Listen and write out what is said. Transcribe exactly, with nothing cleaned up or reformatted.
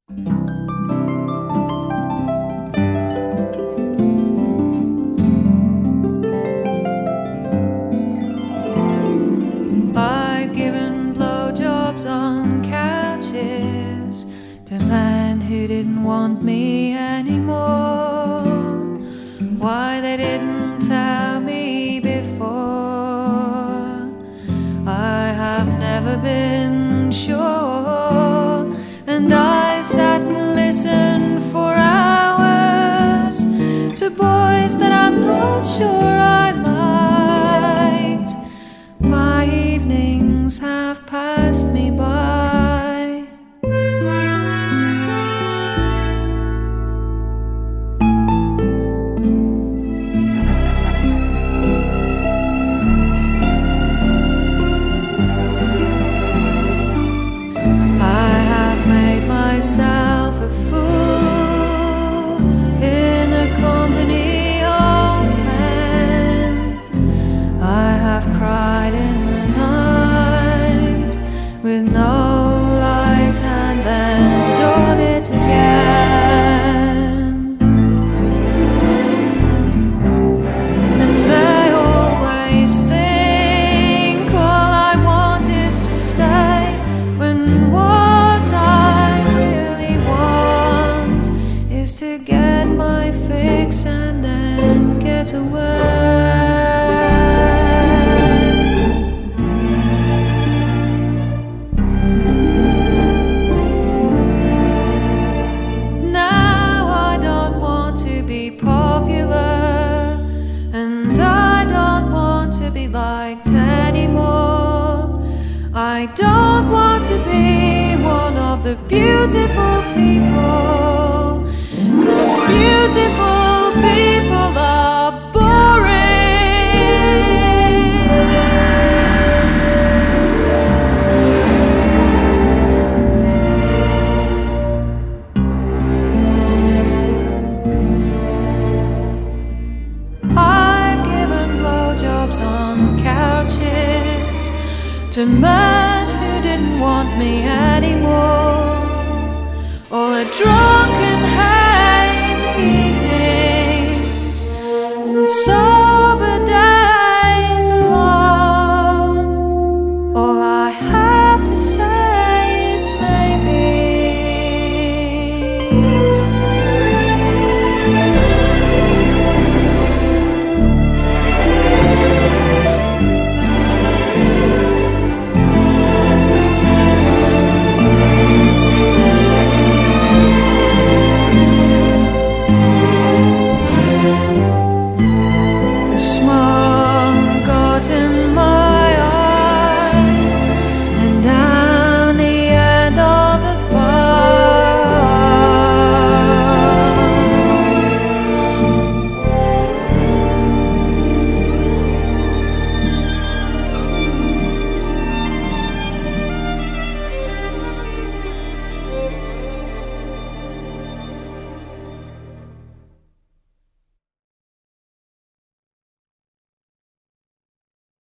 I've given blowjobs on couches to men who didn't want me anymore. Why they didn't tell me before, I have never been sure. And I sat and listened for hours to boys that I'm not sure I liked. My evenings have passed me by. I have made myself a fool in the company of men. I have cried in the night with no light and then done it again. And they always think all I want is to stay, when what I really want is to get my fix and then get away. Now I don't want to be popular, and I don't want to be liked anymore. I don't want to be one of the beautiful people, 'cause beautiful